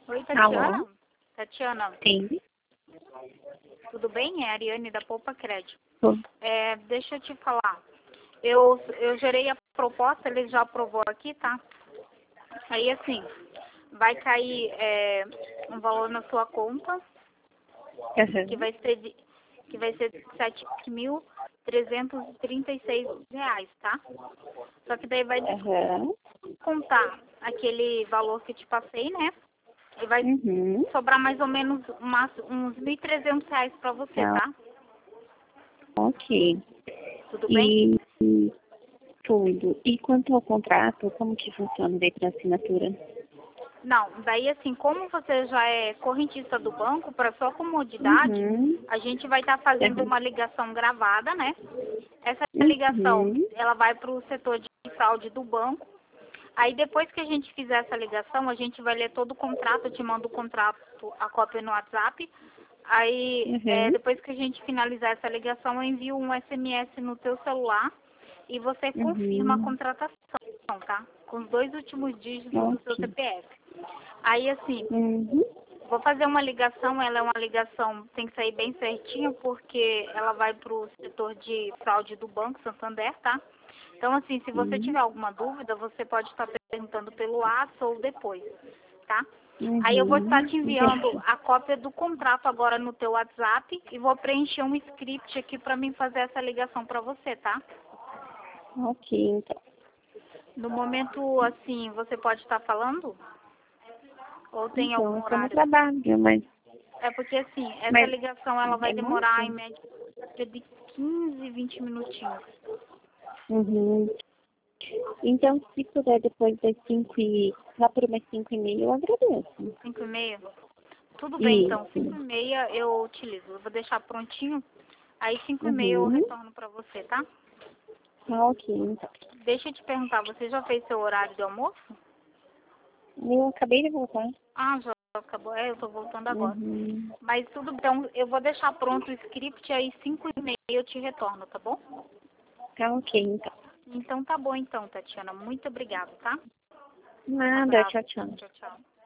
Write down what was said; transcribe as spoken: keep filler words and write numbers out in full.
Oi, Alô? Tatiana? Tatiana, Sim. tudo bem? É a Ariane da Poupa Crédito. Tô. É, deixa eu te falar. Eu, eu gerei a proposta, ele já aprovou aqui, tá? Aí, assim, vai cair é, um valor na sua conta, que Uhum. vai ser de, que vai ser sete mil trezentos e trinta e seis reais, tá? Só que daí vai Uhum. descontar aquele valor que eu te passei, né? E vai Uhum. sobrar mais ou menos umas, uns mil e trezentos reais pra você, Tá, tá? ok. Tudo bem? E e tudo. E quanto ao contrato, como que funciona daí para assinatura? Não, daí assim, como você já é correntista do banco, para sua comodidade, Uhum. a gente vai estar fazendo Uhum. uma ligação gravada, né? Essa ligação, Uhum. ela vai para o setor de fraude do banco. Aí depois que a gente fizer essa ligação, a gente vai ler todo o contrato, eu te mando o contrato, a cópia no WhatsApp. Aí, é, Uhum. depois que a gente finalizar essa ligação, eu envio um S M S no teu celular e você confirma a Uhum. contratação, tá? Com os dois últimos dígitos do seu Ok. C P F. Aí, assim, Uhum. vou fazer uma ligação, ela é uma ligação, tem que sair bem certinho, porque ela vai para o setor de fraude do Banco Santander, tá? Então, assim, se você Uhum. tiver alguma dúvida, você pode estar perguntando pelo WhatsApp ou depois, tá? Aí eu vou estar Uhum. te enviando Entendi. a cópia do contrato agora no teu WhatsApp e vou preencher um script aqui para mim fazer essa ligação para você, tá? Ok, então. No momento, assim, você pode estar falando? Ou tem Então, algum eu tô no horário? trabalho, mas, É porque, assim, essa mas ligação ela vai demorar em remoto? média de quinze, vinte minutinhos. Uhum. Então, se puder depois das cinco e... lá por umas cinco e meia, eu agradeço. Cinco e meia? Tudo bem, então. Cinco e Isso. meia eu utilizo. Eu vou deixar prontinho. Aí cinco e meia eu Uhum. retorno para você, tá? Tá ok, então. Deixa eu te perguntar, você já fez seu horário de almoço? Eu acabei de voltar. Ah, já acabou. É, eu tô voltando agora. Uhum. Mas tudo bem, então eu vou deixar pronto o script, aí cinco e meia eu te retorno, tá bom? Tá ok, então. Então tá bom então, Tatiana. Muito obrigada, tá? Nada, Abraço. tchau, tchau. Tchau, tchau.